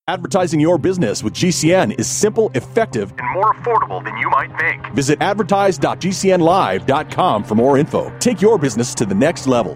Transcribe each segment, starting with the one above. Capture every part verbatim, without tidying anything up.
Advertising your business with G C N is simple, effective, and more affordable than you might think. Visit advertise dot g c n live dot com for more info. Take your business to the next level.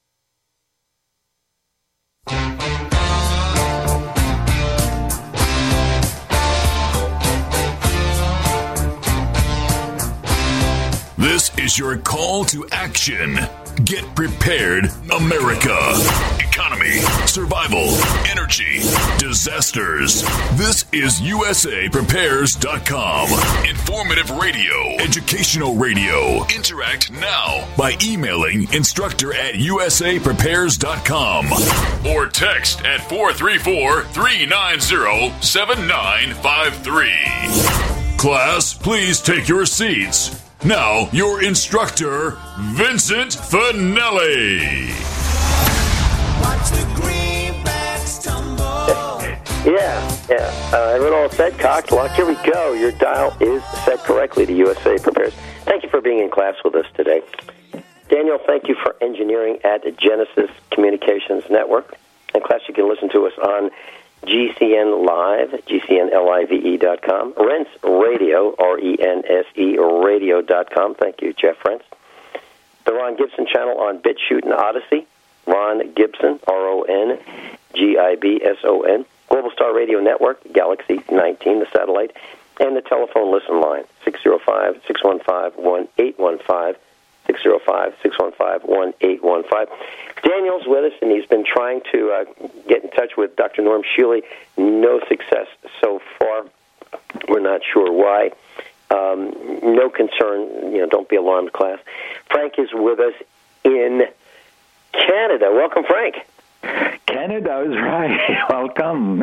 This is your call to action. Get prepared, America. Economy, survival, energy, disasters. This is U S A Prepares dot com. Informative radio, educational radio. Interact now by emailing instructor at U S A Prepares dot com or text at four three four, three nine zero, seven nine five three. Class, please take your seats. Now, your instructor, Vincent Finelli. Watch the greenbacks tumble. Yeah, yeah. Uh, everyone all set, cocked, locked. Here we go. Your dial is set correctly to U S A Prepares. Thank you for being in class with us today. Daniel, thank you for engineering at Genesis Communications Network. In class, you can listen to us on G C N Live, G C N Live dot com. Rense Radio, R E N S E radio dot com. Thank you, Jeff Rense. The Ron Gibson channel on BitChute and Odyssey. Ron Gibson, R O N G I B S O N. Global Star Radio Network, Galaxy nineteen, the satellite. And the telephone listen line, six oh five, six one five, one eight one five. six oh five, six one five, one eight one five. Daniel's with us, and he's been trying to uh, get in touch with Doctor Norm Shealy. No success so far. We're not sure why. Um, no concern. You know, don't be alarmed, class. Frank is with us in Canada. Welcome, Frank. Canada is right. Welcome.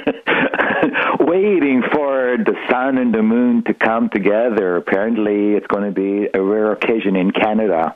Waiting for the sun and the moon to come together. Apparently, it's going to be a rare occasion in Canada.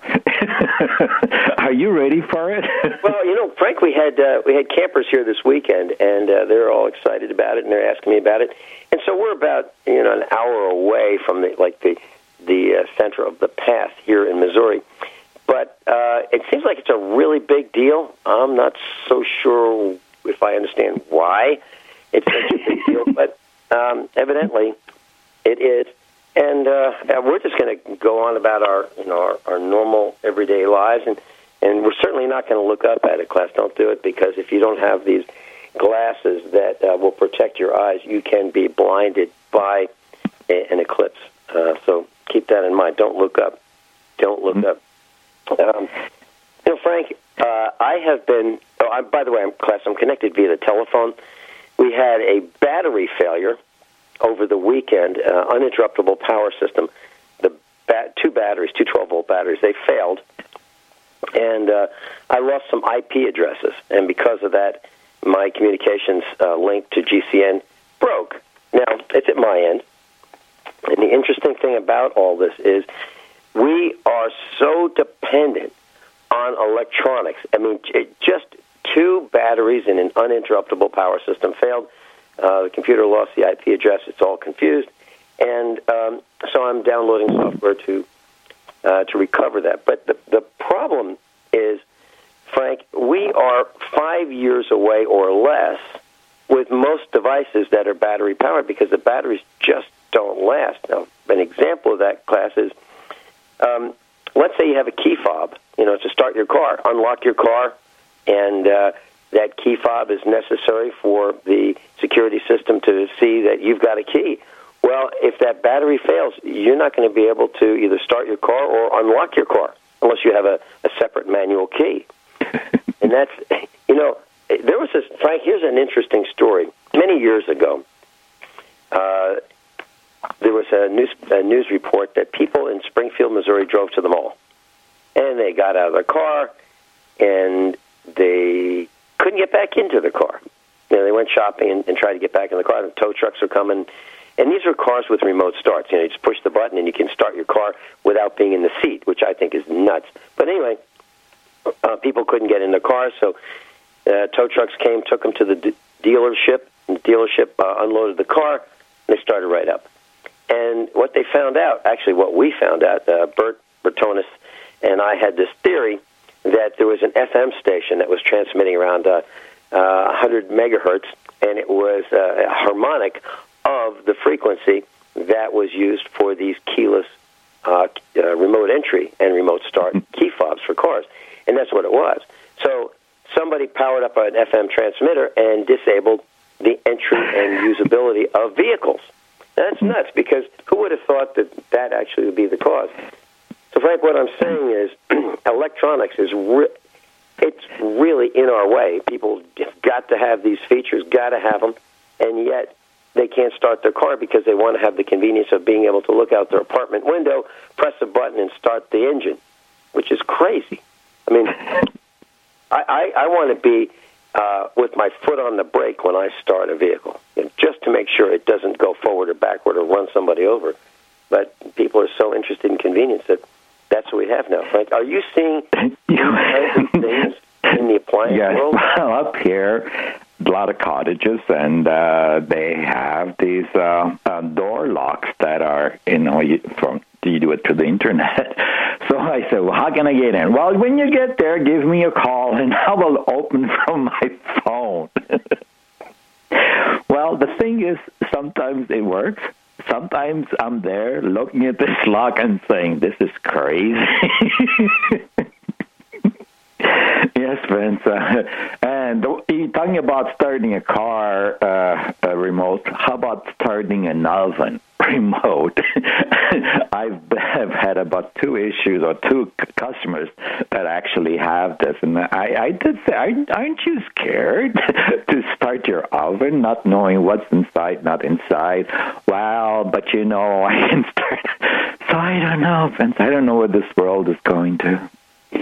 Are you ready for it? Well, you know, Frank, we had uh, we had campers here this weekend, and uh, they're all excited about it, and they're asking me about it. And so we're about you know an hour away from the like the the uh, center of the path here in Missouri. But uh, it seems like it's a really big deal. I'm not so sure if I understand why it's such a big deal, but um, evidently it is. And uh, we're just going to go on about our, you know, our, our normal everyday lives, and, and we're certainly not going to look up at it, class. Don't do it, because if you don't have these glasses that uh, will protect your eyes, you can be blinded by a, an eclipse. Uh, so keep that in mind. Don't look up. Don't look mm-hmm. up. Um, you know, Frank, uh, I have been, oh, I, by the way, I'm, class, I'm connected via the telephone. We had a battery failure over the weekend, uh, uninterruptible power system. The bat, two batteries, two twelve-volt batteries, they failed. And uh, I lost some I P addresses. And because of that, my communications uh, link to G C N broke. Now, it's at my end. And the interesting thing about all this is we are so dependent on electronics. I mean, it just two batteries in an uninterruptible power system failed. Uh, the computer lost the I P address. It's all confused. And um, so I'm downloading software to uh, to recover that. But the, the problem is, Frank, we are five years away or less with most devices that are battery-powered because the batteries just don't last. Now, an example of that, class, is Um, let's say you have a key fob, you know, to start your car, unlock your car, and uh, that key fob is necessary for the security system to see that you've got a key. Well, if that battery fails, you're not going to be able to either start your car or unlock your car unless you have a, a separate manual key. And that's, you know, there was this, Frank, here's an interesting story. Many years ago, uh, there was a news, a news report that people in Springfield, Missouri, drove to the mall. And they got out of their car, and they couldn't get back into the car. You know, they went shopping and, and tried to get back in the car. The tow trucks were coming. And these were cars with remote starts. You know, you just push the button, and you can start your car without being in the seat, which I think is nuts. But anyway, uh, people couldn't get in the car, so uh, tow trucks came, took them to the d- dealership. And the dealership uh, unloaded the car, and they started right up. And what they found out, actually what we found out, uh, Bert Bertonis and I had this theory that there was an F M station that was transmitting around uh, uh, one hundred megahertz, and it was uh, a harmonic of the frequency that was used for these keyless uh, uh, remote entry and remote start key fobs for cars. And that's what it was. So somebody powered up an F M transmitter and disabled the entry and usability of vehicles. Now, that's nuts, because who would have thought that that actually would be the cause? So, Frank, what I'm saying is electronics is re- it's really in our way. People have got to have these features, got to have them, and yet they can't start their car because they want to have the convenience of being able to look out their apartment window, press a button, and start the engine, which is crazy. I mean, I, I, I want to be uh, with my foot on the brake when I start a vehicle, you know, just to make sure it doesn't go forward or backward or run somebody over. But people are so interested in convenience that that's what we have now. Frank, are you seeing these kinds of things in the appliance yes, world? Well, up here, a lot of cottages, and uh, they have these uh, uh, door locks that are, you know, you, from you do it through the internet. So I said, well, how can I get in? Well, when you get there, give me a call, and I will open from my phone. Well, the thing is, sometimes it works. Sometimes I'm there looking at this lock and saying, this is crazy. Yes, Vince. Uh, and you're talking about starting a car uh, a remote. How about starting an oven remote? I've, I've had about two issues or two c- customers that actually have this. And I, I did say, aren't you scared to start your oven, not knowing what's inside, not inside? Well, but you know, I can start. So I don't know, Vince. I don't know where this world is going to.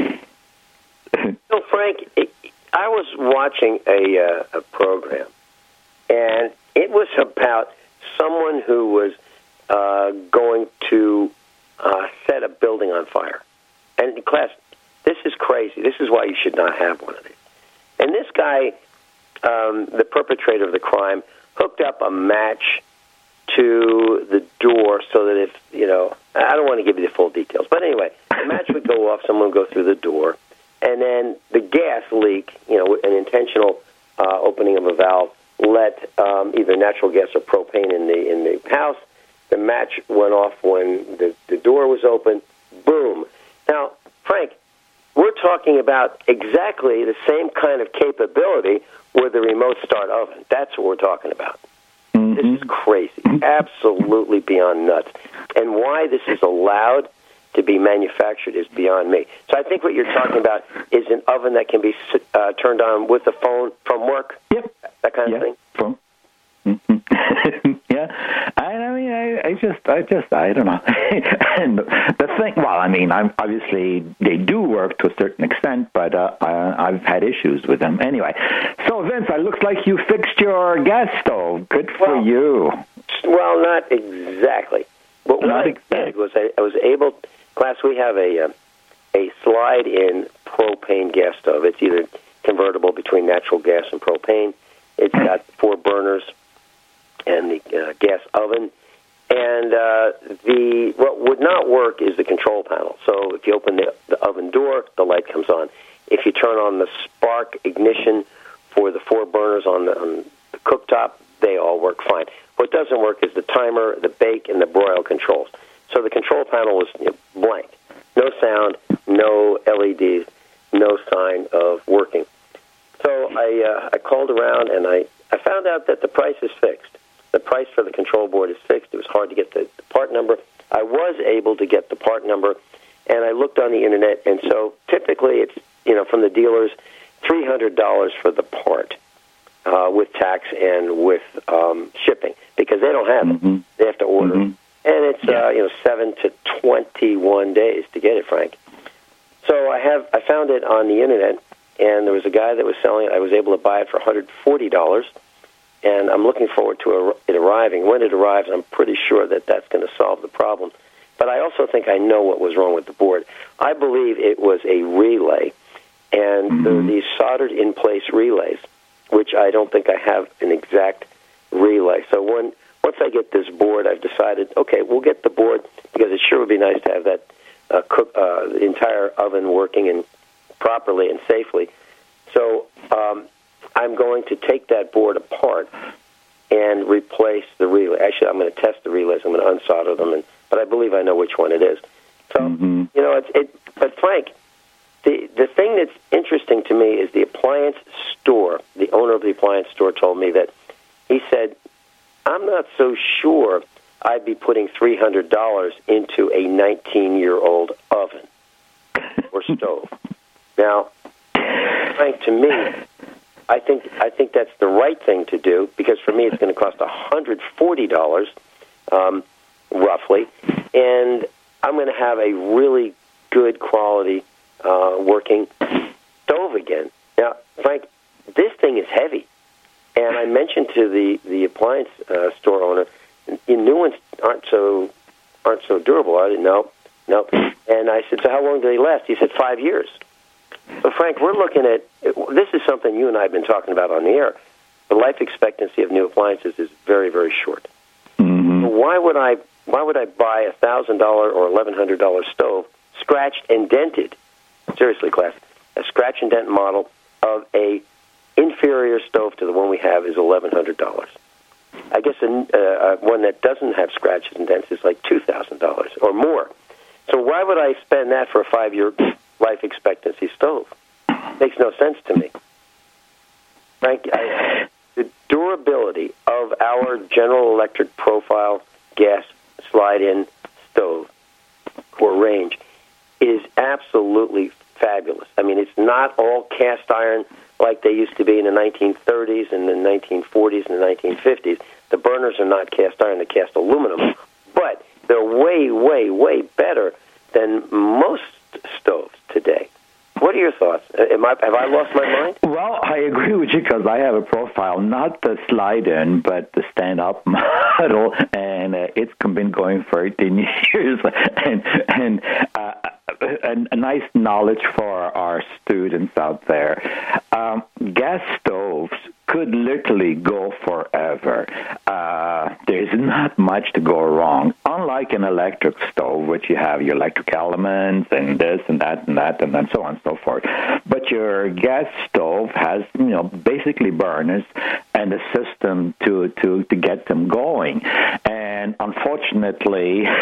So, Frank, it, I was watching a, uh, a program, and it was about someone who was uh, going to uh, set a building on fire. And, in class, this is crazy. This is why you should not have one of these. And this guy, um, the perpetrator of the crime, hooked up a match to the door so that if, you know, I don't want to give you the full details, but anyway, the match would go off, someone would go through the door, and then the gas leak, you know, an intentional uh, opening of a valve, let um, either natural gas or propane in the in the house. The match went off when the, the door was open. Boom. Now, Frank, we're talking about exactly the same kind of capability with the remote start oven. That's what we're talking about. Mm-hmm. This is crazy. Absolutely beyond nuts. And why this is allowed to be manufactured is beyond me. So I think what you're talking about is an oven that can be uh, turned on with the phone from work. Yep, that kind yep. of thing. From mm-hmm. yeah, I, I mean, I, I just, I just, I don't know. And the thing, well, I mean, I'm obviously they do work to a certain extent, but uh, I, I've had issues with them anyway. So Vince, it looks like you fixed your gas stove. Good for well, you. Well, not exactly. But what not I exactly. did was I, I was able. Class, we have a uh, a slide-in propane gas stove. It's either convertible between natural gas and propane. It's got four burners and the uh, gas oven. And uh, the what would not work is the control panel. So if you open the, the oven door, the light comes on. If you turn on the spark ignition for the four burners on the, on the cooktop, they all work fine. What doesn't work is the timer, the bake, and the broil controls. So the control panel was you know, blank. No sound, no L E Ds, no sign of working. So I uh, I called around, and I, I found out that the price is fixed. The price for the control board is fixed. It was hard to get the, the part number. I was able to get the part number, and I looked on the Internet, and so typically it's, you know, from the dealers, three hundred dollars for the part uh, with tax and with um, shipping, because they don't have mm-hmm. it. They have to order mm-hmm. And it's yeah. uh, you know seven to twenty-one days to get it, Frank. So I have I found it on the internet, and there was a guy that was selling it. I was able to buy it for one hundred forty dollars, and I'm looking forward to it arriving. When it arrives, I'm pretty sure that that's going to solve the problem. But I also think I know what was wrong with the board. I believe it was a relay, and mm-hmm. there are these soldered in place relays, which I don't think I have an exact relay. So when Once I get this board, I've decided, okay, we'll get the board, because it sure would be nice to have that uh, cook, uh, the entire oven working and properly and safely. So um, I'm going and replace the relay. Actually, I'm going to test the relays. I'm going to unsolder them, and, but I believe I know which one it is. So, mm-hmm. you know, it's, it. But Frank, the the thing that's interesting to me is the appliance store. The owner of the appliance store told me that he said, "I'm not so sure I'd be putting three hundred dollars into a nineteen-year-old oven or stove." Now, Frank, to me, I think I think that's the right thing to do, because for me it's going to cost one hundred forty dollars, um, roughly, and I'm going to have a really good quality uh, working stove again. Now, Frank, this thing is heavy, and I mentioned to the the appliance uh, store owner, the new ones aren't so aren't so durable. I didn't know, no. And I said, so how long do they last? He said five years. So, Frank, we're looking at, this is something you and I have been talking about on the air. The life expectancy of new appliances is very, very short. Mm-hmm. So why would I why would I buy a one thousand dollars or eleven hundred dollars stove, scratched and dented, seriously, class, a scratch and dent model of a inferior stove to the one we have is eleven hundred dollars. I guess a, uh, one that doesn't have scratches and dents is like two thousand dollars or more. So why would I spend that for a five-year life expectancy stove? Makes no sense to me. Frank, I, the durability of our General Electric profile gas slide-in stove or range is absolutely fabulous. I mean, it's not all cast iron like they used to be in the nineteen thirties and the nineteen forties and the nineteen fifties. The burners are not cast iron, they're cast aluminum. But they're way, way, way better than most stoves today. What are your thoughts? Am I, have I lost my mind? Well, I agree with you, because I have a profile, not the slide-in, but the stand-up model, and uh, it's been going for eighteen years. And, and uh, a, a nice knowledge for our students out there. Um, gas stoves could literally go forever. Uh, there's not much to go wrong. Unlike an electric stove, which you have your electric elements and this and that and that and then so on and so forth. But your gas stove has, you know, basically burners and a system to, to, to get them going. And unfortunately, uh,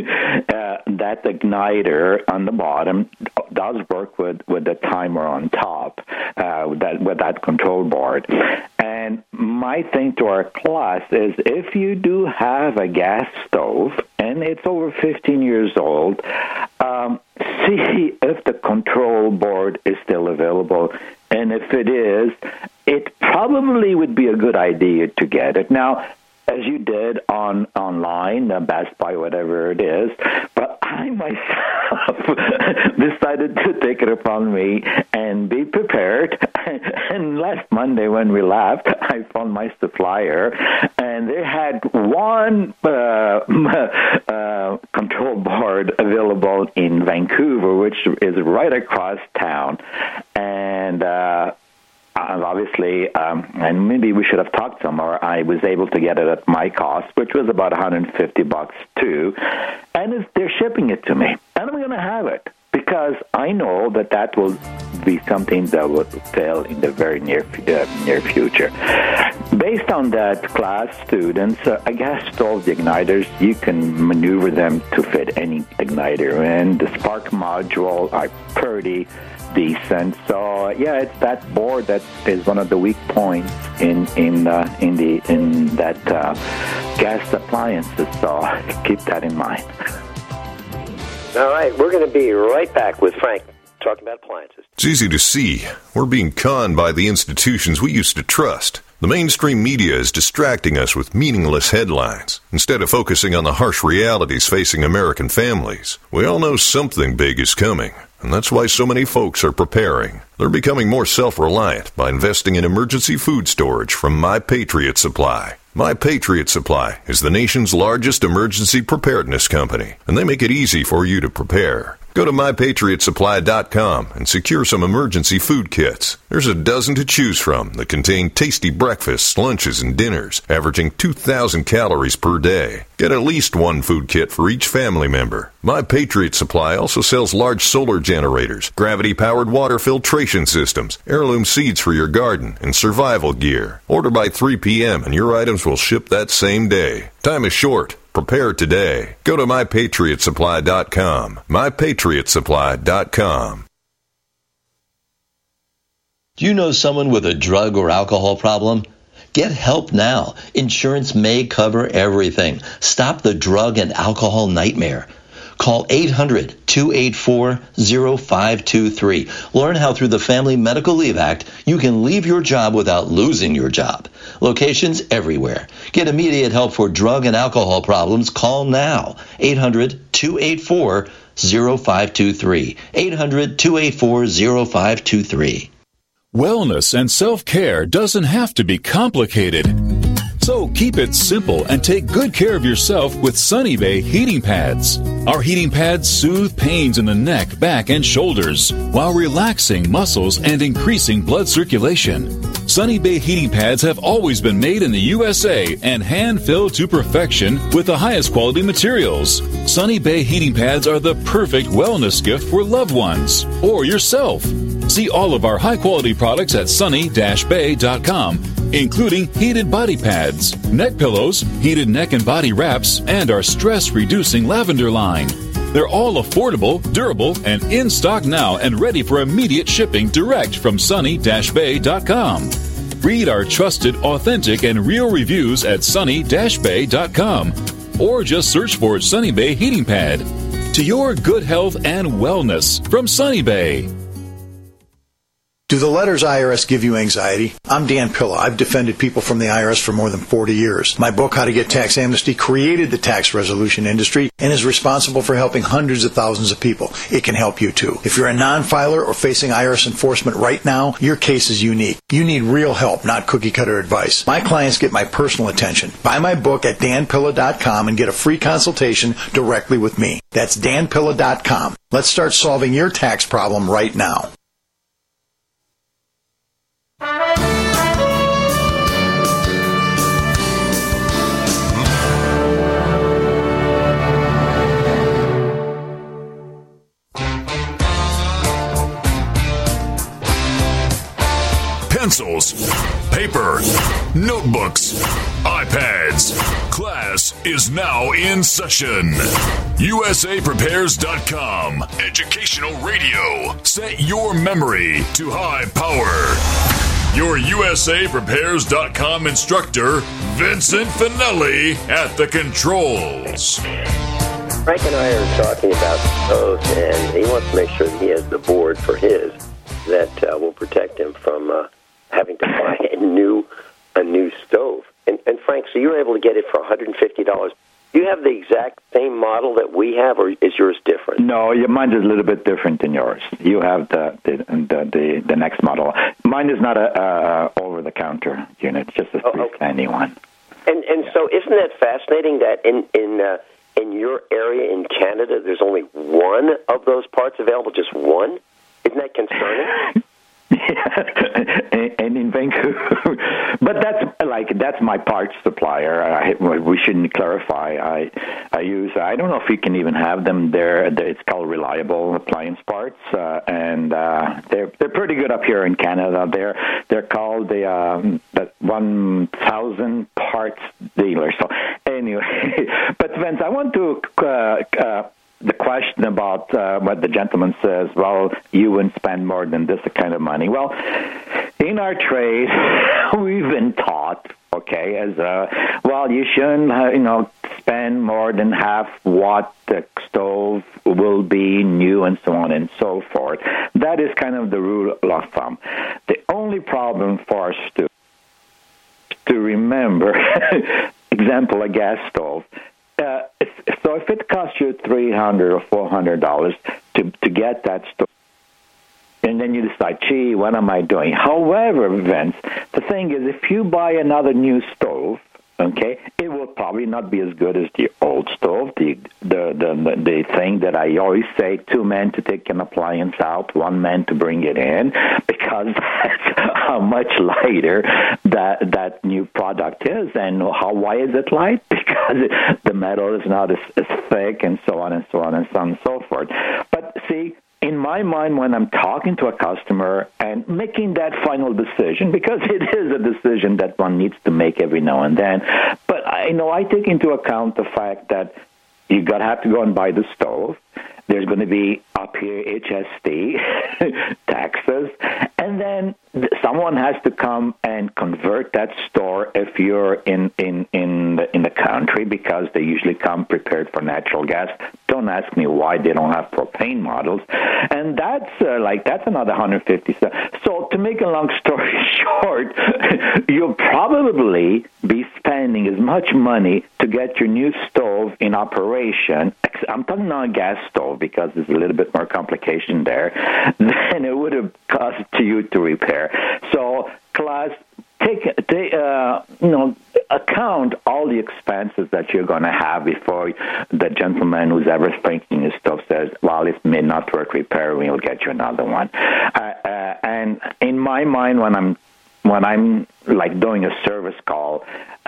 that igniter on the bottom does work with, with the timer on top, uh, with that with that control board. And my thing to our class is, if you do have a gas stove and it's over fifteen years old, um, see if the control board is still available. And if it is, it probably would be a good idea to get it. Now, as you did on online, uh, Best Buy, whatever it is. But I myself decided to take it upon me and be prepared. And last Monday when we left, I found my supplier, and they had one uh, uh, control board available in Vancouver, which is right across town. And uh Uh, obviously, um, and maybe we should have talked some more. I was able to get it at my cost, which was about one hundred fifty bucks too, and it's, they're shipping it to me, and I'm going to have it, because I know that that will be something that will fail in the very near uh, near future. Based on that, class students, uh, a gas stove, the igniters, you can maneuver them to fit any igniter, and the spark module are pretty decent. So yeah, it's that board that is one of the weak points in in uh, in the in that uh, gas appliances. So keep that in mind. All right, we're going to be right back with Frank talking about appliances. It's easy to see. We're being conned by the institutions we used to trust. The mainstream media is distracting us with meaningless headlines instead of focusing on the harsh realities facing American families. We all know something big is coming, and that's why so many folks are preparing. They're becoming more self-reliant by investing in emergency food storage from My Patriot Supply. My Patriot Supply is the nation's largest emergency preparedness company, and they make it easy for you to prepare. Go to my patriot supply dot com and secure some emergency food kits. There's a dozen to choose from that contain tasty breakfasts, lunches, and dinners, averaging two thousand calories per day. Get at least one food kit for each family member. My Patriot Supply also sells large solar generators, gravity-powered water filtration irrigation systems, heirloom seeds for your garden, and survival gear. Order by three p.m. and your items will ship that same day. Time is short. Prepare today. Go to my patriot supply dot com. my patriot supply dot com. Do you know someone with a drug or alcohol problem? Get help now. Insurance may cover everything. Stop the drug and alcohol nightmare. Call eight hundred, two eight four, zero five two three. Learn how through the Family Medical Leave Act you can leave your job without losing your job. Locations everywhere. Get immediate help for drug and alcohol problems. Call now. eight hundred, two eight four, zero five two three. eight hundred, two eight four, zero five two three. Wellness and self-care doesn't have to be complicated. So keep it simple and take good care of yourself with Sunny Bay heating pads. Our heating pads soothe pains in the neck, back, and shoulders while relaxing muscles and increasing blood circulation. Sunny Bay heating pads have always been made in the U S A and hand-filled to perfection with the highest quality materials. Sunny Bay heating pads are the perfect wellness gift for loved ones or yourself. See all of our high-quality products at sunny dash bay dot com, including heated body pads, neck pillows, heated neck and body wraps, and our stress-reducing lavender line. They're all affordable, durable, and in stock now and ready for immediate shipping direct from sunny dash bay dot com. Read our trusted, authentic, and real reviews at sunny dash bay dot com or just search for Sunny Bay Heating Pad. To your good health and wellness from Sunny Bay. Do the letters I R S give you anxiety? I'm Dan Pilla. I've defended people from the I R S for more than forty years. My book, How to Get Tax Amnesty, created the tax resolution industry and is responsible for helping hundreds of thousands of people. It can help you too. If you're a non-filer or facing I R S enforcement right now, your case is unique. You need real help, not cookie-cutter advice. My clients get my personal attention. Buy my book at dan pilla dot com and get a free consultation directly with me. That's dan pilla dot com. Let's start solving your tax problem right now. Pencils, paper, notebooks, iPads. Class is now in session. U S A Prepares dot com. Educational radio. Set your memory to high power. Your U S A Prepares dot com instructor, Vincent Finelli, at the controls. Frank and I are talking about stoves, and he wants to make sure that he has the board for his that uh, will protect him from uh, having to buy a new a new stove. And, and Frank, so you're able to get it for one hundred fifty dollars. Do you have the exact same model that we have, or is yours different? No, mine is a little bit different than yours. You have the the the, the, the next model. Mine is not a, a over-the-counter unit, it's just a oh, okay. freestanding one. And and so isn't that fascinating that in in uh, in your area in Canada, there's only one of those parts available, just one? Isn't that concerning? Yeah, and in Vancouver, but that's like that's my parts supplier. I, we shouldn't clarify. I I use. I don't know if you can even have them there. It's called Reliable Appliance Parts, uh, and uh, they're they're pretty good up here in Canada. They're they're called the um, the one thousand parts dealer. So anyway, but Vince, I want to. Uh, uh, The question about uh, what the gentleman says, well, you wouldn't spend more than this kind of money. Well, in our trade, we've been taught, okay, as a, well, you shouldn't, uh, you know, spend more than half what the stove will be new and so on and so forth. That is kind of the rule of thumb. The only problem for us to, to remember, example, a gas stove, Uh, so if it costs you three hundred dollars or four hundred dollars to, to get that stove, and then you decide, gee, what am I doing? However, Vince, the thing is, if you buy another new stove, okay, it will probably not be as good as the old stove, the the the, the thing that I always say, two men to take an appliance out, one man to bring it in, because that's how much lighter that that new product is. And how why is it light? Because the metal is not as, as thick, and so on and so on and so on and so forth. But see, in my mind, when I'm talking to a customer and making that final decision, because it is a decision that one needs to make every now and then, but I you know I take into account the fact that you got to have to go and buy the stove. There's going to be up here H S T, taxes, and then someone has to come and convert that store if you're in in in the, in the country, because they usually come prepared for natural gas. Don't ask me why they don't have propane models, and that's uh, like that's another one hundred fifty cents. So to make a long story short, you'll probably be spending as much money to get your new stove in operation. I'm talking about a gas stove because there's a little bit more complication there than it would have cost to you to repair. So, class, take, take uh, you know, account all the expenses that you're going to have before the gentleman who's ever thinking his stove says, well, it may not work, repair, we'll get you another one. Uh, uh, and in my mind, when I'm when I'm like doing a service call,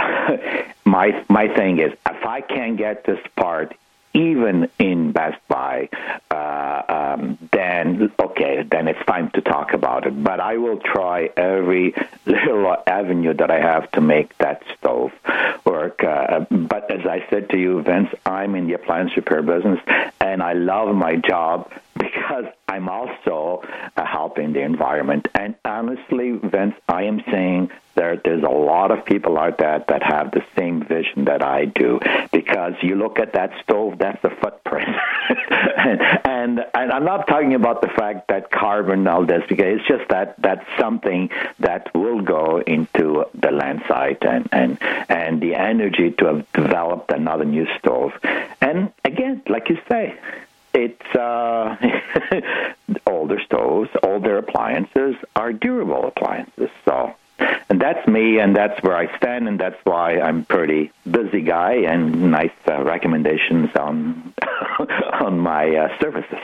my my thing is, if I can't get this part even in Best Buy, uh, um, then, okay, then it's time to talk about it. But I will try every little avenue that I have to make that stove work. Uh, but as I said to you, Vince, I'm in the appliance repair business, and I love my job because I'm also uh, helping the environment. And honestly, Vince, I am saying there, there's a lot of people out there that have the same vision that I do, because you look at that stove, that's a footprint. and, and and I'm not talking about the fact that carbon, all this, because it's just that that's something that will go into the land site and, and, and the energy to have developed another new stove. And again, like you say, it's uh, older stoves, older appliances are durable appliances. So, and that's me, and that's where I stand, and that's why I'm pretty busy guy, and nice uh, recommendations on on my uh, services.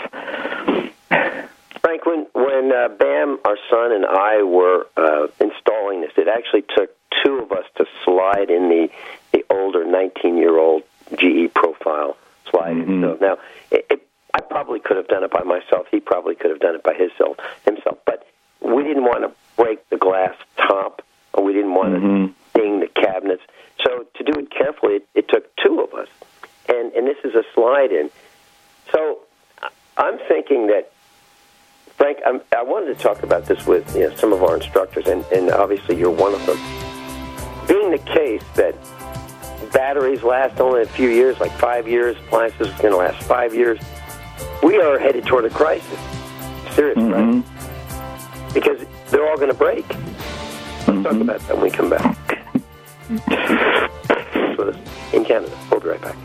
Frank, when, when uh, Bam, our son, and I were uh, installing this, it actually took two of us to slide in the, the older nineteen-year-old G E profile slide-in Mm-hmm. stove. Now, it, it, I probably could have done it by myself. He probably could have done it by himself, himself. But we didn't want to break the glass top, or we didn't want mm-hmm. to ding the cabinets. So to do it carefully, it, it took two of us. And, and this is a slide-in. So I'm thinking that, Frank, I'm, I wanted to talk about this with you know, some of our instructors, and, and obviously you're one of them. Being the case that batteries last only a few years, like five years, appliances are going to last five years, we are headed toward a crisis. Serious, mm-hmm. right? Because they're all going to break. Let's mm-hmm. talk about that when we come back. With us in Canada. We'll be right back.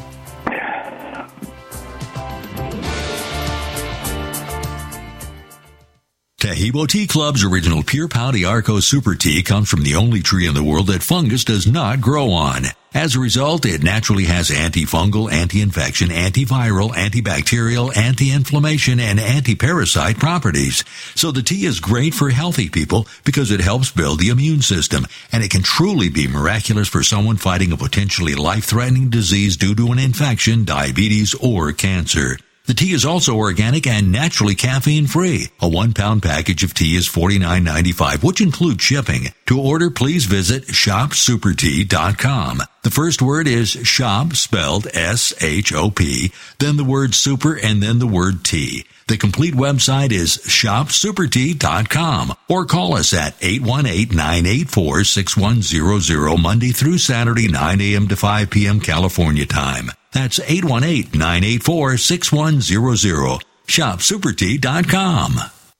Taheebo Tea Club's original Pure Pau d'Arco Super Tea comes from the only tree in the world that fungus does not grow on. As a result, it naturally has antifungal, anti-infection, antiviral, antibacterial, anti-inflammation, and anti-parasite properties. So the tea is great for healthy people because it helps build the immune system, and it can truly be miraculous for someone fighting a potentially life-threatening disease due to an infection, diabetes, or cancer. The tea is also organic and naturally caffeine-free. A one-pound package of tea is forty-nine ninety-five, which includes shipping. To order, please visit shop super tea dot com. The first word is shop, spelled S H O P, then the word super, and then the word tea. The complete website is shop super tea dot com, or call us at eight one eight, nine eight four, six one zero zero Monday through Saturday, nine a.m. to five p.m. California time. That's eight one eight, nine eight four, six one zero zero. shop super tea dot com.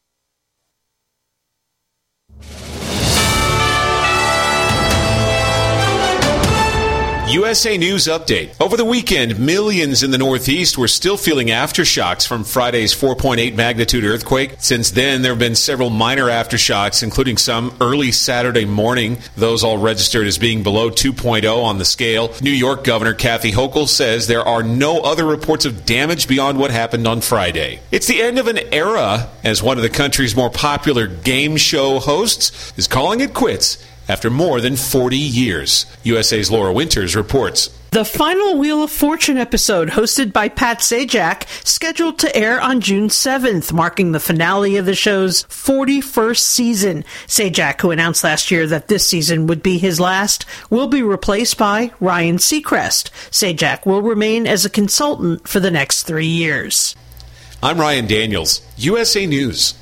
U S A News Update. Over the weekend, millions in the Northeast were still feeling aftershocks from Friday's four point eight magnitude earthquake. Since then, there have been several minor aftershocks, including some early Saturday morning. Those all registered as being below two point oh on the scale. New York Governor Kathy Hochul says there are no other reports of damage beyond what happened on Friday. It's the end of an era, as one of the country's more popular game show hosts is calling it quits after more than forty years. U S A's Laura Winters reports. The final Wheel of Fortune episode, hosted by Pat Sajak, scheduled to air on June seventh, marking the finale of the show's forty-first season. Sajak, who announced last year that this season would be his last, will be replaced by Ryan Seacrest. Sajak will remain as a consultant for the next three years. I'm Ryan Daniels, U S A News.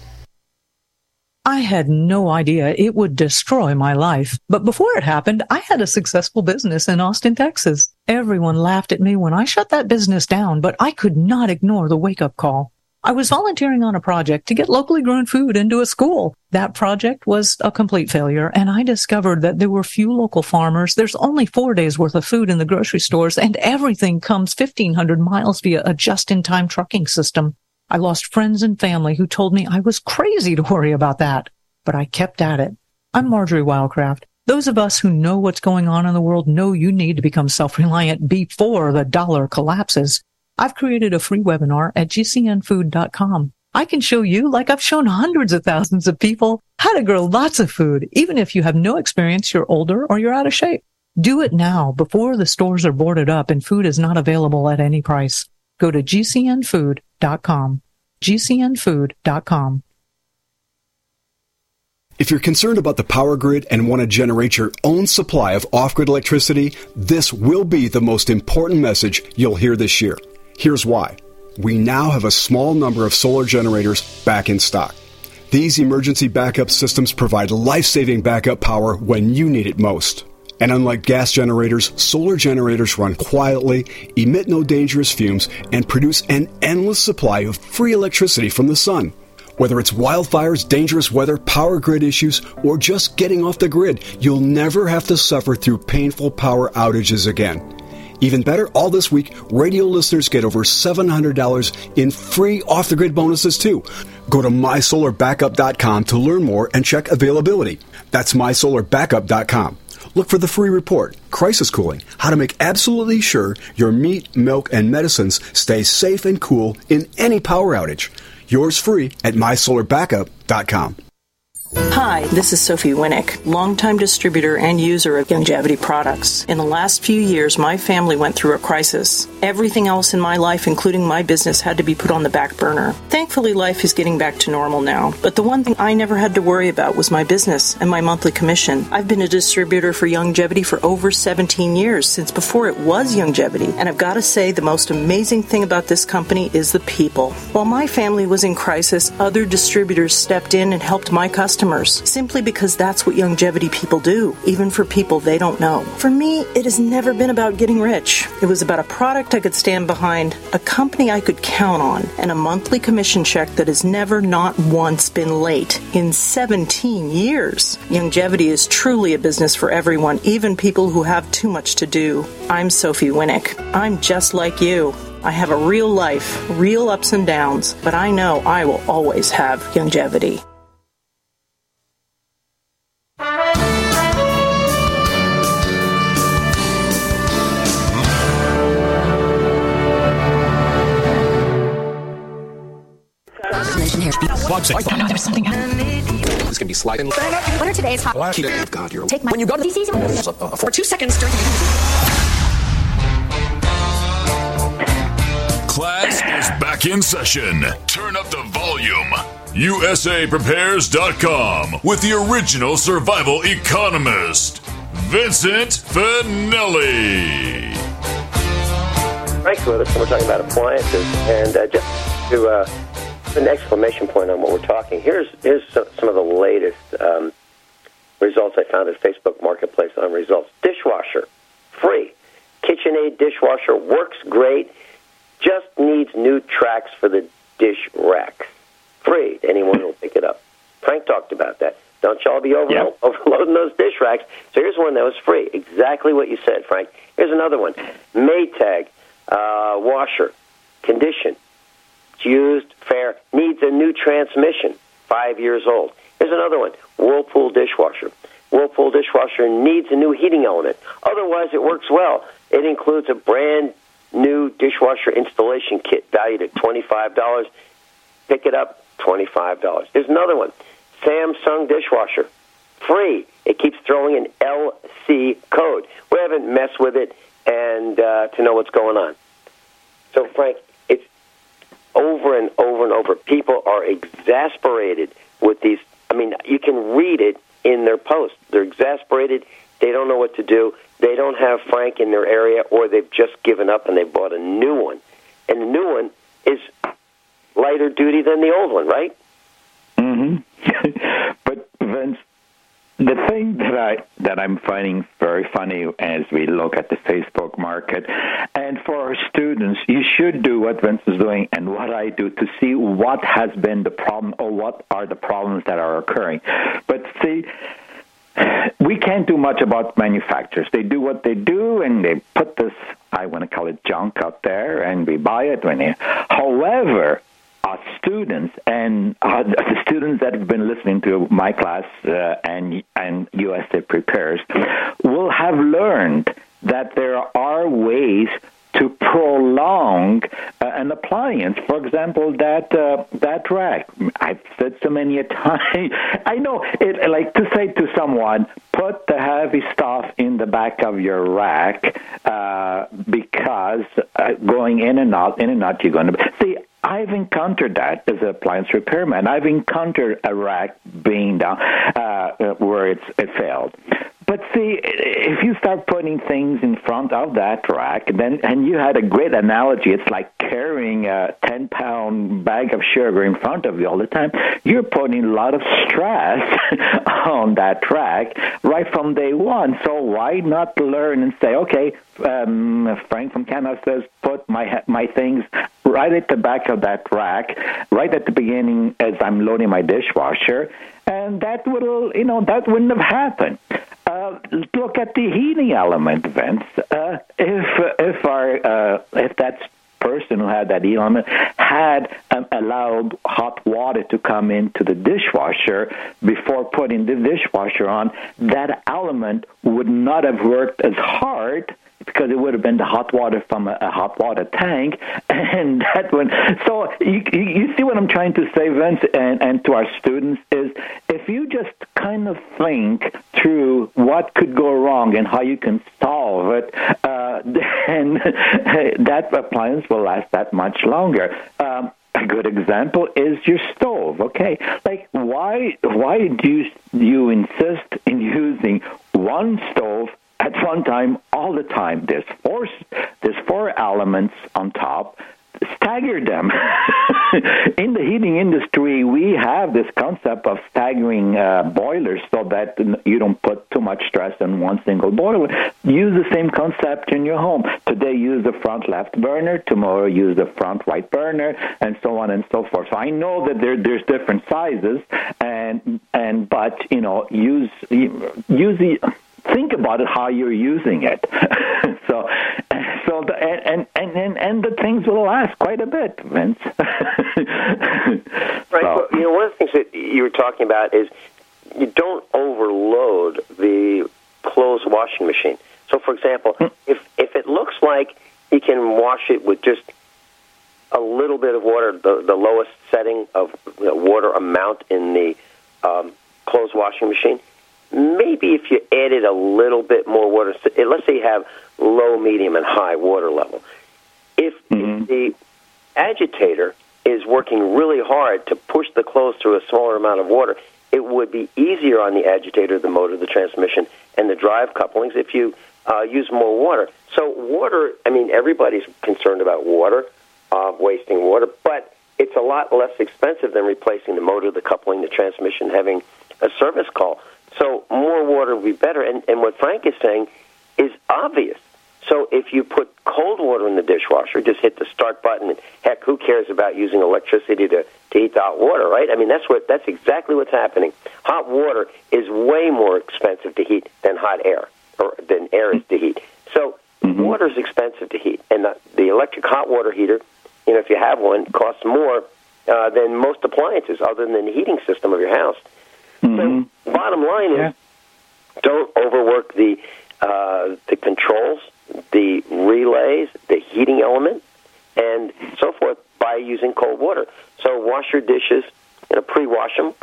I had no idea it would destroy my life. But before it happened, I had a successful business in Austin, Texas. Everyone laughed at me when I shut that business down, but I could not ignore the wake-up call. I was volunteering on a project to get locally grown food into a school. That project was a complete failure, and I discovered that there were few local farmers. There's only four days worth of food in the grocery stores, and everything comes fifteen hundred miles via a just-in-time trucking system. I lost friends and family who told me I was crazy to worry about that, but I kept at it. I'm Marjorie Wildcraft. Those of us who know what's going on in the world know you need to become self-reliant before the dollar collapses. I've created a free webinar at G C N food dot com. I can show you, like I've shown hundreds of thousands of people, how to grow lots of food, even if you have no experience, you're older, or you're out of shape. Do it now, before the stores are boarded up and food is not available at any price. Go to G C N food dot com. G C N food dot com. If you're concerned about the power grid and want to generate your own supply of off-grid electricity, this will be the most important message you'll hear this year. Here's why. We now have a small number of solar generators back in stock. These emergency backup systems provide life-saving backup power when you need it most. And unlike gas generators, solar generators run quietly, emit no dangerous fumes, and produce an endless supply of free electricity from the sun. Whether it's wildfires, dangerous weather, power grid issues, or just getting off the grid, you'll never have to suffer through painful power outages again. Even better, all this week, radio listeners get over seven hundred dollars in free off-the-grid bonuses, too. Go to my solar backup dot com to learn more and check availability. That's my solar backup dot com. Look for the free report, Crisis Cooling, how to make absolutely sure your meat, milk, and medicines stay safe and cool in any power outage. Yours free at my solar backup dot com. Hi, this is Sophie Winnick, longtime distributor and user of Youngevity products. In the last few years, my family went through a crisis. Everything else in my life, including my business, had to be put on the back burner. Thankfully, life is getting back to normal now. But the one thing I never had to worry about was my business and my monthly commission. I've been a distributor for Youngevity for over seventeen years, since before it was Youngevity. And I've got to say, the most amazing thing about this company is the people. While my family was in crisis, other distributors stepped in and helped my customers. Simply because that's what Youngevity people do, even for people they don't know. For me, it has never been about getting rich. It was about a product I could stand behind, a company I could count on, and a monthly commission check that has never, not once, been late in seventeen years. Youngevity is truly a business for everyone, even people who have too much to do. I'm Sophie Winnick. I'm just like you. I have a real life, real ups and downs, but I know I will always have Youngevity. There's something. This can be sliding. What are today's hot? Oh God, you're. Take my. When you go to D C for two seconds during. Class is back in session. Turn up the volume. U S A prepares dot com with the original survival economist, Vincent Finelli. Frank's with us, and we're talking about appliances. And uh, just to uh, put an exclamation point on what we're talking, here's here's some, some of the latest um, results I found at Facebook Marketplace on results. Dishwasher, free. KitchenAid dishwasher works great, just needs new tracks for the dish racks. Free. Anyone will pick it up. Frank talked about that. Don't y'all be over- yep. overloading those dish racks. So here's one that was free. Exactly what you said, Frank. Here's another one. Maytag uh, washer, condition. It's used, fair, needs a new transmission, five years old. Here's another one. Whirlpool dishwasher. Whirlpool dishwasher needs a new heating element. Otherwise, it works well. It includes a brand new dishwasher installation kit valued at twenty-five dollars. Pick it up, twenty-five dollars. Here's another one. Samsung dishwasher. Free. it keeps throwing an L C code. We haven't messed with it and uh, to know what's going on. So, Frank, it's over and over and over. People are exasperated with these. I mean, you can read it in their posts. They're exasperated. They don't know what to do. They don't have Frank in their area, or they've just given up and they bought a new one. And the new one is lighter duty than the old one, right? Mm-hmm. But, Vince, the thing that I that I'm finding very funny as we look at the Facebook market, and for our students, you should do what Vince is doing and what I do to see what has been the problem or what are the problems that are occurring. But see, we can't do much about manufacturers. They do what they do, and they put this, I want to call it junk, out there, and we buy it. When they, however, our students and uh, the students that have been listening to my class uh, and and U S A Prepares will have learned that there are ways to prolong uh, an appliance. For example, that uh, that rack. I've said so many a time. I know it. Like to say to someone, put the heavy stuff in the back of your rack uh, because uh, going in and out, in and out, you're going to see. I've encountered that as an appliance repairman. I've encountered a rack being down uh, where it's, it failed. But see, if you start putting things in front of that rack, then and you had a great analogy, it's like carrying a ten-pound bag of sugar in front of you all the time. You're putting a lot of stress on that rack right from day one. So why not learn and say, okay, um, Frank from Canada says, put my my things right at the back of that rack, right at the beginning as I'm loading my dishwasher, and that will, you know, that wouldn't have happened. Uh, look at the heating element, Vince. Uh, if if our uh, if that person who had that heating element had um, allowed hot water to come into the dishwasher before putting the dishwasher on, that element would not have worked as hard because it would have been the hot water from a, a hot water tank, and that one. So you, you see what I'm trying to say, Vince, and, and to our students is if you just kind of think through what could go wrong and how you can solve it, uh, then that appliance will last that much longer. Um, A good example is your stove, okay? Like, why why do you, you insist in using one stove at one time all the time? There's four, there's four elements on top. Stagger them. In the heating industry, we have this concept of staggering uh, boilers so that you don't put too much stress on one single boiler. Use the same concept in your home. Today, use the front left burner. Tomorrow, use the front right burner, and so on and so forth. So I know that there, there's different sizes, and and but you know, use use the. Think about it, how you're using it. so, so the, and, and and and the things will last quite a bit, Vince. Right. So. Well, you know, one of the things that you were talking about is you don't overload the clothes washing machine. So, for example, mm. if if it looks like you can wash it with just a little bit of water, the the lowest setting of you know, water amount in the um, clothes washing machine. Maybe if you added a little bit more water, let's say you have low, medium, and high water level. If, mm-hmm. if the agitator is working really hard to push the clothes through a smaller amount of water, it would be easier on the agitator, the motor, the transmission, and the drive couplings if you uh, use more water. So water, I mean, everybody's concerned about water, uh, wasting water, but it's a lot less expensive than replacing the motor, the coupling, the transmission, having a service call. So more water would be better. And, and what Frank is saying is obvious. So if you put cold water in the dishwasher, just hit the start button, and heck, who cares about using electricity to, to heat the hot water, right? I mean, that's what that's exactly what's happening. Hot water is way more expensive to heat than hot air, or than air is to heat. So mm-hmm. water is expensive to heat. And the, the electric hot water heater, you know, if you have one, costs more uh, than most appliances other than the heating system of your house. Mm-hmm. So bottom line is, yeah. don't overwork the uh, the controls, the relays, the heating element, and so forth by using cold water. So wash your dishes, you know, pre-wash them,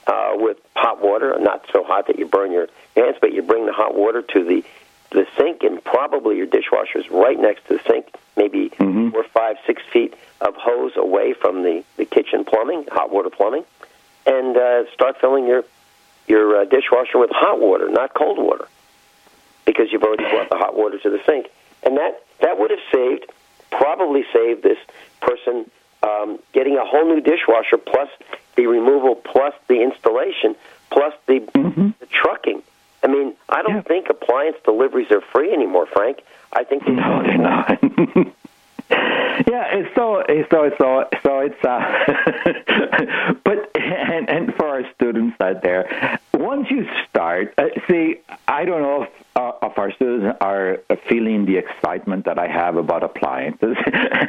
uh, with hot water, not so hot that you burn your hands, but you bring the hot water to the the sink, and probably your dishwasher is right next to the sink, maybe mm-hmm. four, five, six feet of hose away from the, the kitchen plumbing, hot water plumbing, and uh, start filling your your uh, dishwasher with hot water, not cold water, because you've already brought the hot water to the sink. And that, that would have saved, probably saved this person um, getting a whole new dishwasher, plus the removal, plus the installation, plus the, mm-hmm. the trucking. I mean, I don't yeah. think appliance deliveries are free anymore, Frank. I think they no, they're not. Yeah, it's so so so so it's uh, but and and for our students out there, once you start, uh, see, I don't know if, uh, if our students are feeling the excitement that I have about appliances.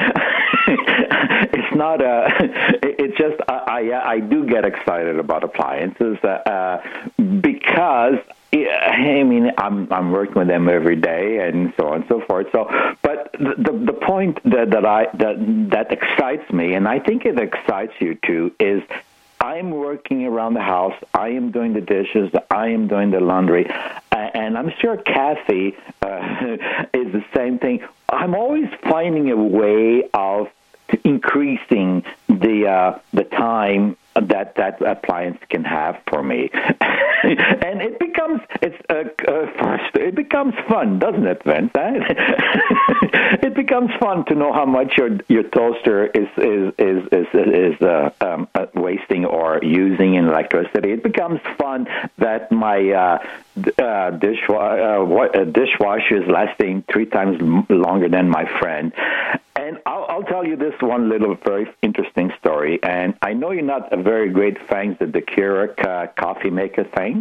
It's not a. It's just I, I I do get excited about appliances uh, because. Yeah, I mean, I'm I'm working with them every day, and so on and so forth. So, but the the, the point that, that I that that excites me, and I think it excites you too, is I'm working around the house. I am doing the dishes. I am doing the laundry, and I'm sure Kathy uh, is the same thing. I'm always finding a way of increasing the uh, the time that that appliance can have for me. And it becomes it's uh, uh, first it becomes fun, doesn't it, Vince? It becomes fun to know how much your your toaster is is is is, is uh, um, uh, wasting or using in electricity. It becomes fun that my uh, uh, dishwa- uh, dishwasher is lasting three times longer than my friend. And I'll, I'll tell you this one little very interesting story. And I know you're not a very great fans of the Keurig uh, coffee maker things,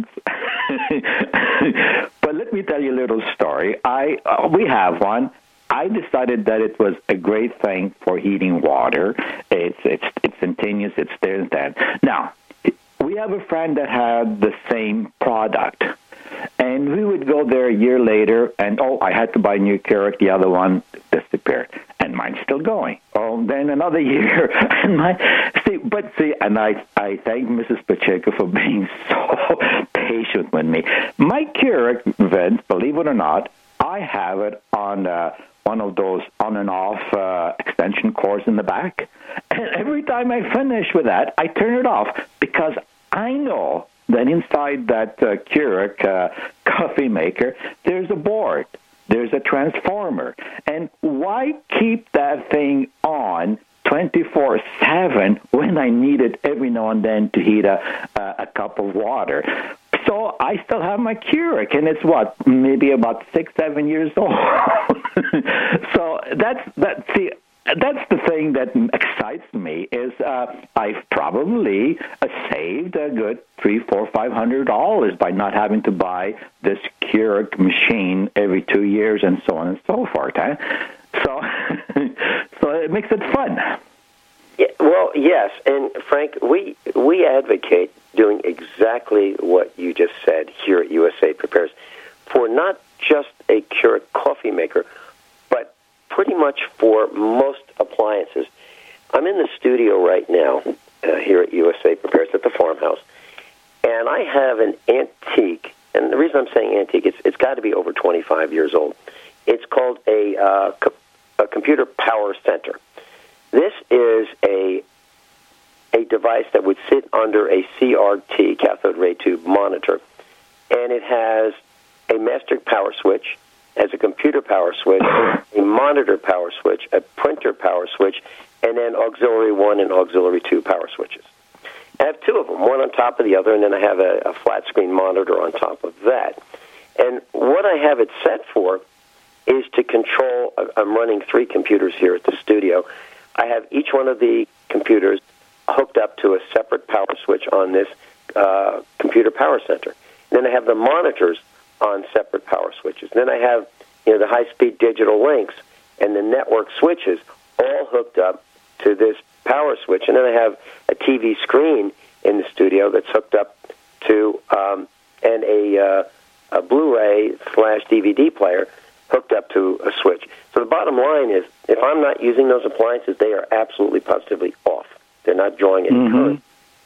but let me tell you a little story. I uh, we have one. I decided that it was a great thing for heating water. It's it's it's instantaneous. It's there and then. Now we have a friend that had the same product. And we would go there a year later, and, oh, I had to buy a new Keurig. The other one disappeared. And mine's still going. Oh, then another year. And my, see, but see, and I, I thank Missus Pacheco for being so patient with me. My Keurig, Vince, believe it or not, I have it on uh, one of those on and off uh, extension cords in the back. And every time I finish with that, I turn it off because I know that inside that uh, Keurig uh, coffee maker, there's a board, there's a transformer. And why keep that thing on twenty-four seven when I need it every now and then to heat a, a, a cup of water? So I still have my Keurig, and it's what, maybe about six, seven years old. So that's, that, see, that's the thing that excites me is uh, I've probably uh, saved a good three, four, five hundred dollars by not having to buy this Keurig machine every two years and so on and so forth. Huh? So, so it makes it fun. Yeah, well, yes, and Frank, we we advocate doing exactly what you just said here at U S A Prepares for not just a Keurig coffee maker, pretty much for most appliances. I'm in the studio right now uh, here at U S A Prepares at the farmhouse, and I have an antique, and the reason I'm saying antique, it's, it's got to be over twenty-five years old. It's called a, uh, co- a computer power center. This is a a device that would sit under a C R T, cathode ray tube monitor, and it has a master power switch, as a computer power switch, a monitor power switch, a printer power switch, and then auxiliary one and auxiliary two power switches. I have two of them, one on top of the other, and then I have a, a flat screen monitor on top of that. And what I have it set for is to control, I'm running three computers here at the studio. I have each one of the computers hooked up to a separate power switch on this uh, computer power center. And then I have the monitors on separate power switches. And then I have, you know, the high-speed digital links and the network switches all hooked up to this power switch. And then I have a T V screen in the studio that's hooked up to um, and a, uh, a Blu-ray slash D V D player hooked up to a switch. So the bottom line is, if I'm not using those appliances, they are absolutely positively off. They're not drawing any mm-hmm. current.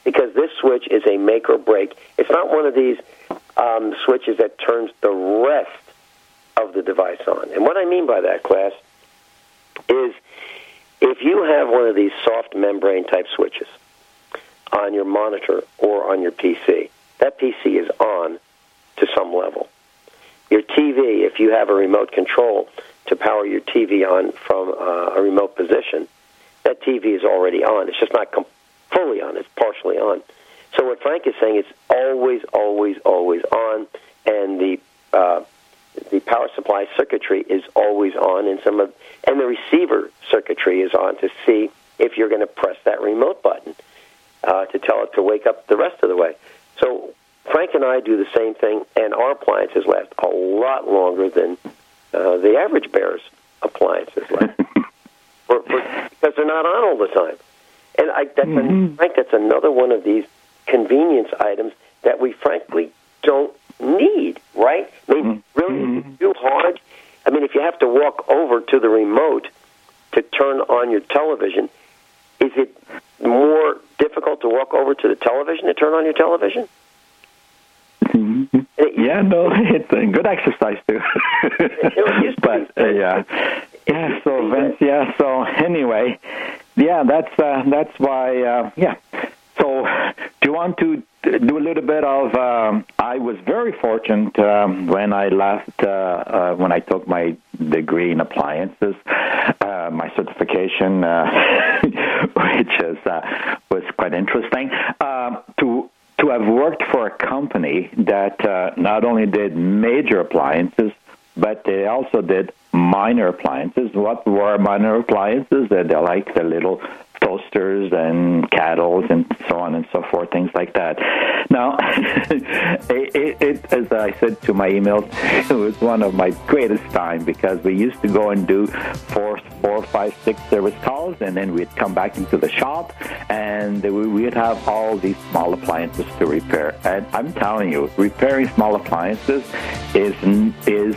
because this switch is a make or break. It's not one of these um, switches that turns the rest of the device on. And what I mean by that, class, is if you have one of these soft membrane type switches on your monitor or on your P C, that P C is on to some level. Your T V, if you have a remote control to power your T V on from uh, a remote position, that T V is already on. It's just not com- fully on. It's partially on. So what Frank is saying, it's always, always, always on, and the uh, the power supply circuitry is always on, and some of and the receiver circuitry is on to see if you're going to press that remote button uh, to tell it to wake up the rest of the way. So Frank and I do the same thing, and our appliances last a lot longer than uh, the average bear's appliances last, for, for, because they're not on all the time. And I, that's mm-hmm. a, Frank, that's another one of these convenience items that we frankly don't need, right? I mean, really, mm-hmm. too hard. I mean, if you have to walk over to the remote to turn on your television, is it more difficult to walk over to the television to turn on your television? Mm-hmm. Yeah, no, it's a good exercise too. But uh, yeah, yeah. So Vince, yeah. So anyway, yeah, that's uh, that's why. Uh, yeah. So, do you want to do a little bit of? Um, I was very fortunate um, when I left, uh, uh, when I took my degree in appliances, uh, my certification, uh, which is uh, was quite interesting. Um, to to have worked for a company that uh, not only did major appliances, but they also did minor appliances. What were minor appliances? They're like the little toasters and kettles and so on and so forth, things like that. Now, it, it, it, as I said to my email, it was one of my greatest time because we used to go and do four, four, five, six service calls, and then we'd come back into the shop, and we, we'd have all these small appliances to repair. And I'm telling you, repairing small appliances is is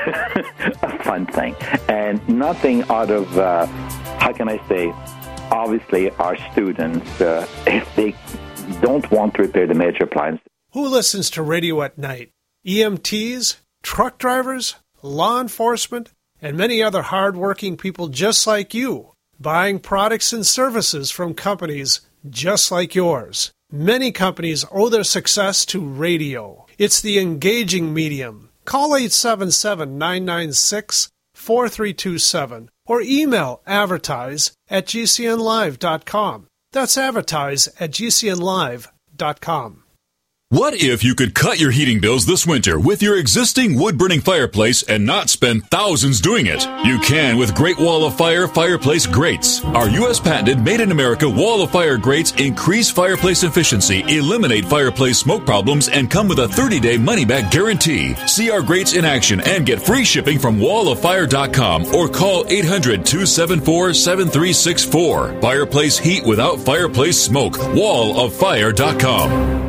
a fun thing, and nothing out of uh, how can I say. Obviously, our students, uh, if they don't want to repair the major appliance. Who listens to radio at night? E M Ts, truck drivers, law enforcement, and many other hard-working people just like you, buying products and services from companies just like yours. Many companies owe their success to radio. It's the engaging medium. Call eight seven seven, nine nine six, four three two seven. Or email advertise at g c n live dot com. That's advertise at g c n live dot com. What if you could cut your heating bills this winter with your existing wood-burning fireplace and not spend thousands doing it? You can with Great Wall of Fire fireplace grates. Our U S patented made-in-America Wall of Fire grates increase fireplace efficiency, eliminate fireplace smoke problems, and come with a thirty-day money-back guarantee. See our grates in action and get free shipping from wall of fire dot com or call eight hundred, two seven four, seven three six four. Fireplace heat without fireplace smoke. wall of fire dot com.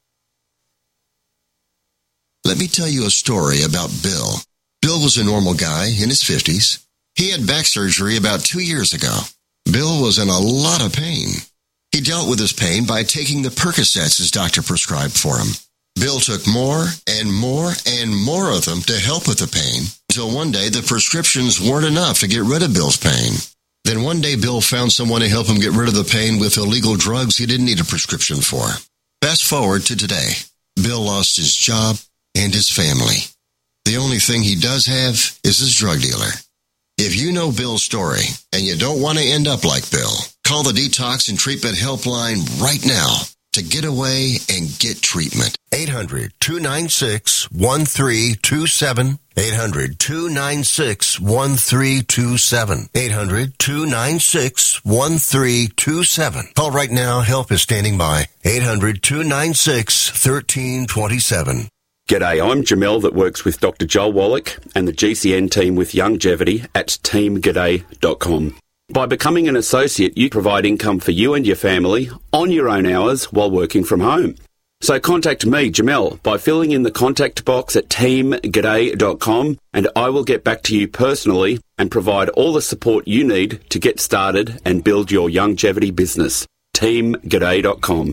Let me tell you a story about Bill. Bill was a normal guy in his fifties. He had back surgery about two years ago. Bill was in a lot of pain. He dealt with his pain by taking the Percocets his doctor prescribed for him. Bill took more and more and more of them to help with the pain until one day the prescriptions weren't enough to get rid of Bill's pain. Then one day Bill found someone to help him get rid of the pain with illegal drugs he didn't need a prescription for. Fast forward to today. Bill lost his job and his family. The only thing he does have is his drug dealer. If you know Bill's story and you don't want to end up like Bill, call the Detox and Treatment Helpline right now to get away and get treatment. eight hundred, two nine six, one three two seven. eight hundred, two nine six, one three two seven. eight hundred, two nine six, one three two seven. Call right now. Help is standing by. eight hundred, two nine six, one three two seven. G'day, I'm Jamel that works with Doctor Joel Wallach and the G C N team with Longevity at team g'day dot com. By becoming an associate, you provide income for you and your family on your own hours while working from home. So contact me, Jamel, by filling in the contact box at team g'day dot com, and I will get back to you personally and provide all the support you need to get started and build your longevity business. team g'day dot com.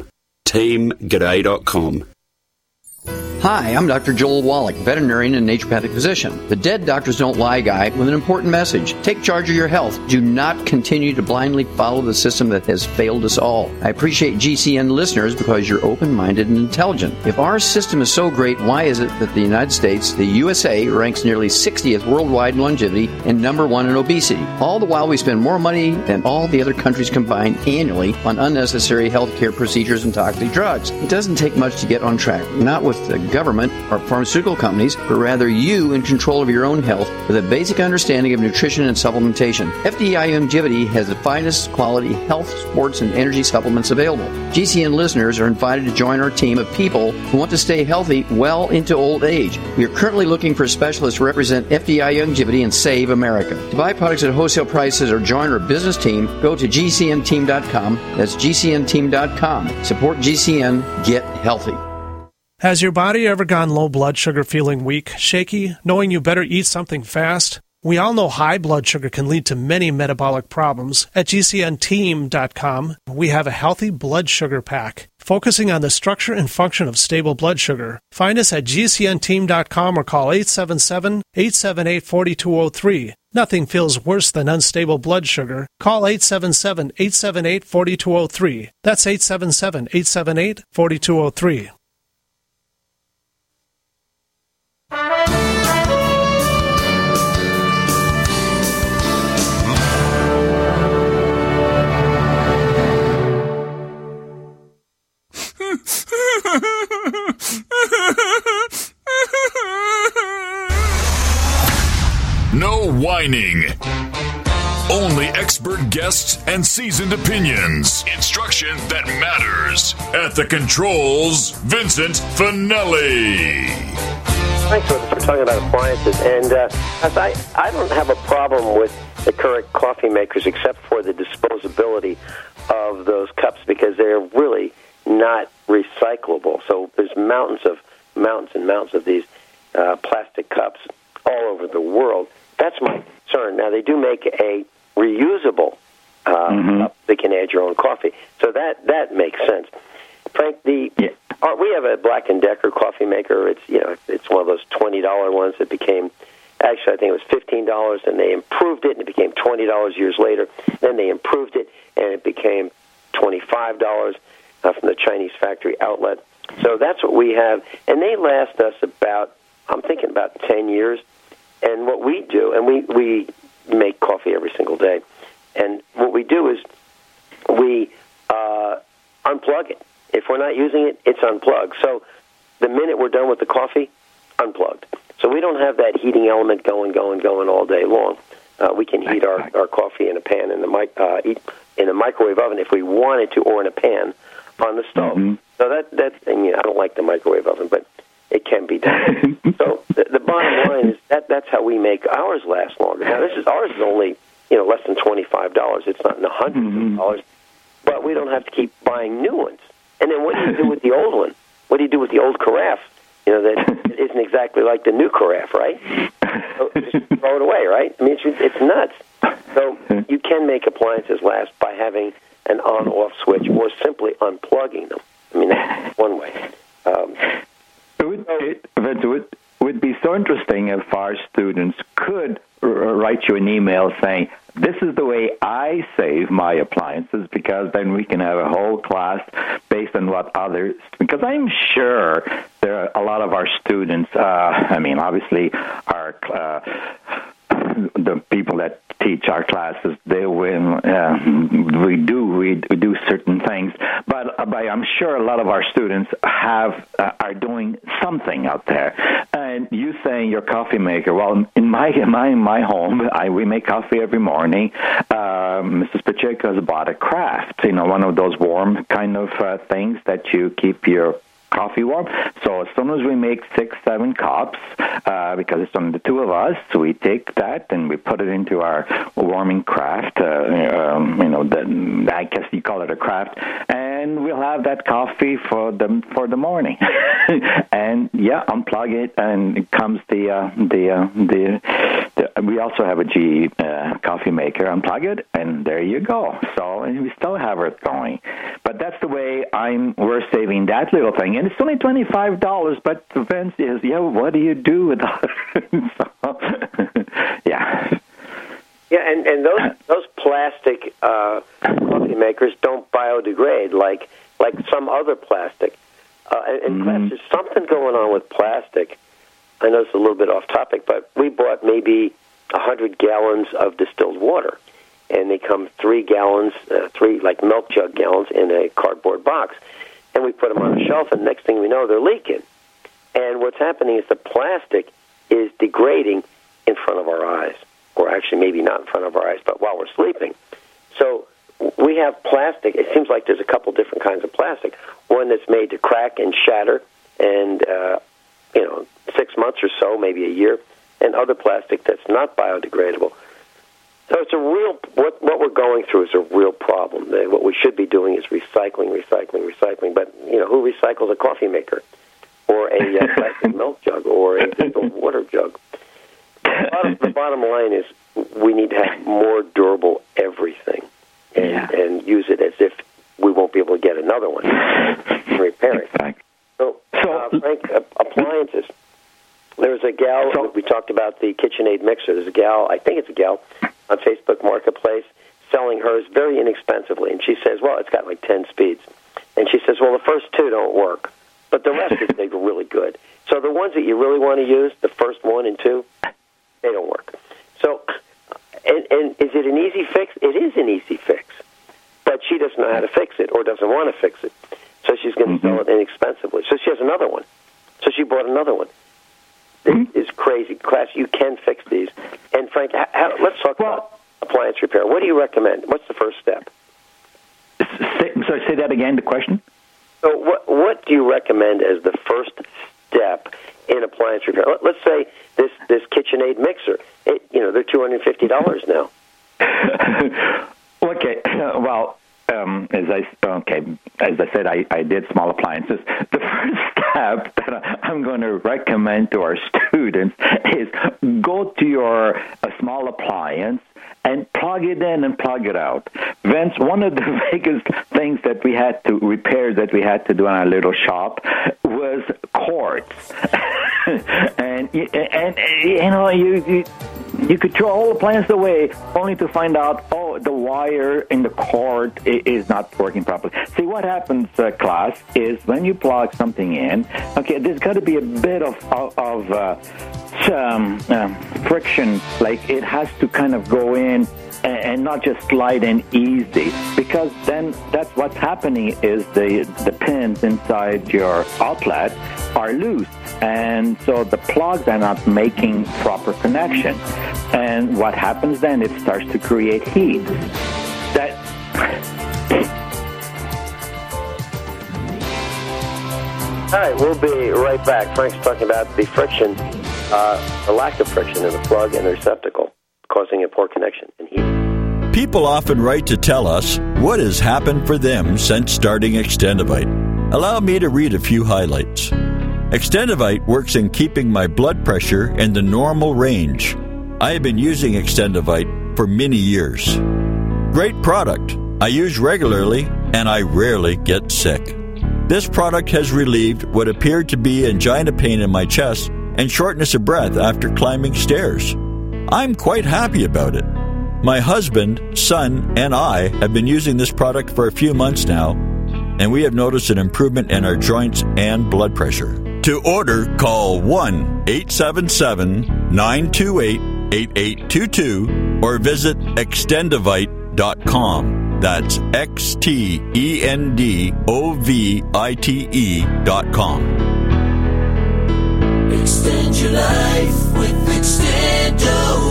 team g'day dot com. Hi, I'm Doctor Joel Wallach, veterinarian and naturopathic physician. The Dead Doctors Don't Lie guy with an important message. Take charge of your health. Do not continue to blindly follow the system that has failed us all. I appreciate G C N listeners because you're open-minded and intelligent. If our system is so great, why is it that the United States, the U S A, ranks nearly sixtieth worldwide in longevity and number one in obesity? All the while we spend more money than all the other countries combined annually on unnecessary healthcare procedures and toxic drugs. It doesn't take much to get on track. Not with the government or pharmaceutical companies, but rather you in control of your own health with a basic understanding of nutrition and supplementation. F D I Longevity has the finest quality health, sports, and energy supplements available. G C N listeners are invited to join our team of people who want to stay healthy well into old age. We are currently looking for specialists to represent F D I Longevity and save America. To buy products at wholesale prices or join our business team, go to G C N team dot com. That's G C N team dot com. Support G C N. Get healthy. Has your body ever gone low blood sugar, feeling weak, shaky, knowing you better eat something fast? We all know high blood sugar can lead to many metabolic problems. At G C N team dot com, we have a healthy blood sugar pack, focusing on the structure and function of stable blood sugar. Find us at G C N team dot com or call eight seven seven, eight seven eight, four two zero three. Nothing feels worse than unstable blood sugar. Call eight seven seven, eight seven eight, four two zero three. That's eight seven seven, eight seven eight, four two zero three. No whining. Only expert guests and seasoned opinions. Instruction that matters. At the controls, Vincent Finelli. Thanks for, for talking about appliances. And uh, as I, I don't have a problem with the current coffee makers except for the disposability of those cups because they're really not recyclable. So there's mountains of mountains and mountains of these uh, plastic cups all over the world. That's my concern. Now, they do make a reusable uh, mm-hmm. cup that can add your own coffee. So that, that makes sense. Frank, the yeah. uh, we have a Black and Decker coffee maker. It's you know it's one of those twenty dollar ones that became actually I think it was fifteen dollars, and they improved it, and it became twenty dollars years later. Then they improved it, and it became twenty five dollars uh, from the Chinese factory outlet. So that's what we have, and they last us about I'm thinking about ten years. And what we do, and we, we make coffee every single day, and what we do is we uh, unplug it. If we're not using it, it's unplugged. So the minute we're done with the coffee, unplugged. So we don't have that heating element going, going, going all day long. Uh, we can heat our, our coffee in a pan in the mic, uh, eat in a microwave oven if we wanted to, or in a pan on the stove. Mm-hmm. So that that and, you know, I don't like the microwave oven, but it can be done. So the, the bottom line is that that's how we make ours last longer. Now this is ours is only you know less than twenty five dollars. It's not in the hundreds mm-hmm. of dollars, but we don't have to keep buying new ones. And then what do you do with the old one? What do you do with the old carafe? You know that it isn't exactly like the new carafe, right? So just throw it away, right? I mean, it's, it's nuts. So you can make appliances last by having an on-off switch or simply unplugging them. I mean, that's one way. Um, It would, it, it would, would be so interesting if our students could r- write you an email saying, this is the way I save my appliances, because then we can have a whole class based on what others, because I'm sure there are a lot of our students, uh, I mean, obviously our uh, the people that teach our classes, they will, uh, we do we, we do certain things, but, uh, but I'm sure a lot of our students have uh, are doing something out there. And you saying your coffee maker, well, in my in my in my home, I, we make coffee every morning. Uh, Missus Pacheco has bought a craft, you know, one of those warm kind of uh, things that you keep your coffee warm. So as soon as we make six, seven cups, uh, because it's only the two of us, we take that and we put it into our warming craft. Uh, um, you know, the, I guess you call it a craft, and we'll have that coffee for the for the morning. And yeah, unplug it, and it comes the uh, the uh, the the we also have a G E uh, coffee maker. Unplug it, and there you go. So and we still have it going. But that's the way I'm. We're saving that little thing, and it's only twenty-five dollars. But the Vince is, yeah. What do you do with it? So, yeah. Yeah, and, and those those plastic uh, coffee makers don't biodegrade like like some other plastic. Uh, and and mm-hmm. there's something going on with plastic. I know it's a little bit off topic, but we bought maybe one hundred gallons of distilled water, and they come three gallons, uh, three like milk jug gallons in a cardboard box, and we put them on a shelf, and next thing we know, they're leaking. And what's happening is the plastic is degrading in front of our eyes. Or actually maybe not in front of our eyes, but while we're sleeping. So we have plastic. It seems like there's a couple different kinds of plastic. One that's made to crack and shatter, and uh, you know, six months or so, maybe a year, and other plastic that's not biodegradable. So it's a real. What what we're going through is a real problem. What we should be doing is recycling, recycling, recycling. But you know, who recycles a coffee maker, or a uh, plastic milk jug, or a distilled water jug? The bottom, the bottom line is we need to have more durable everything and, yeah. and use it as if we won't be able to get another one and repair it. Exactly. So, uh, Frank, uh, appliances. There's a gal, so, we talked about the KitchenAid mixer. There's a gal, I think it's a gal, on Facebook Marketplace selling hers very inexpensively. And she says, well, it's got like ten speeds. And she says, well, the first two don't work, but the rest is they're really good. So the ones that you really want to use, the first one and two, they don't work. So, and, and is it an easy fix? It is an easy fix. But she doesn't know how to fix it or doesn't want to fix it. So she's going to mm-hmm. sell it inexpensively. So she has another one. So she bought another one. This mm-hmm. is crazy. Class, you can fix these. And, Frank, how, how, let's talk well, about appliance repair. What do you recommend? What's the first step? Say, sorry, say that again, the question? So what, what do you recommend as the first step in appliance repair? Let's say this, this KitchenAid mixer. It, you know, they're two hundred fifty dollars now. Okay. Well, um, as I okay, as I said, I, I did small appliances. The first step that I'm going to recommend to our students is go to your uh, small appliance and plug it in and plug it out. Vince, one of the biggest things that we had to repair, that we had to do in our little shop, was cords. and, and, you know, you, you you could throw all the appliances away only to find out, oh, the wire in the cord is not working properly. See, what happens, uh, class, is when you plug something in, okay, there's got to be a bit of, of, of uh, some um, friction, like it has to kind of go in and, and not just slide in easy, because then that's what's happening is the, the pins inside your outlet are loose, and so the plugs are not making proper connection. And what happens then, it starts to create heat. That All right, we'll be right back. Frank's talking about the friction, uh, the lack of friction in the plug and the receptacle, causing a poor connection and heat. People often write to tell us what has happened for them since starting Extendivite. Allow me to read a few highlights. Extendivite works in keeping my blood pressure in the normal range. I have been using Extendivite for many years. Great product. I use regularly, and I rarely get sick. This product has relieved what appeared to be angina pain in my chest and shortness of breath after climbing stairs. I'm quite happy about it. My husband, son, and I have been using this product for a few months now, and we have noticed an improvement in our joints and blood pressure. To order, call one eight seven seven, nine two eight, eight eight two two or visit extendivite dot com. That's X T E N D O V I T E dot com. Extend your life with Extendo.